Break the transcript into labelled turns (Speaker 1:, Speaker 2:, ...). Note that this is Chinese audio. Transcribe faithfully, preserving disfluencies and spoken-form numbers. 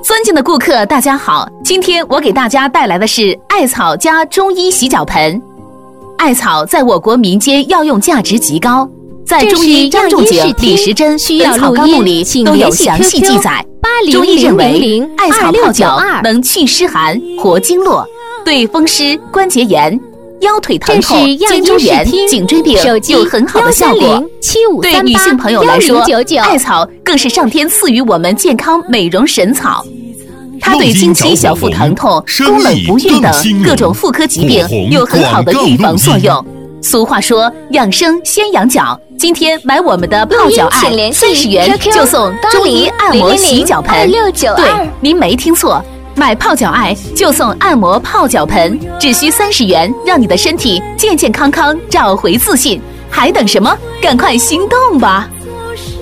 Speaker 1: 尊敬的顾客，大家好，今天我给大家带来的是艾草加中医洗脚盆。艾草在我国民间药用价值极高，在中医张仲景、李时珍《本草纲目》里都有详细记载。中医认为，艾草泡脚能祛湿寒、活经络，对风湿、关节炎、腰腿疼痛、肩周炎、颈椎病有很好的效果。对女性朋友来说，艾草更是上天赐予我们健康美容神草。它对经期、小腹疼痛、宫冷不孕等各种妇科疾病有很好的预防作用。俗话说，养生先养脚。今天买我们的泡脚艾，三十元就送中医按摩洗脚盆。对，您没听错，买泡脚艾就送按摩泡脚盆，只需三十元，让你的身体健健康康，找回自信。还等什么？赶快行动吧！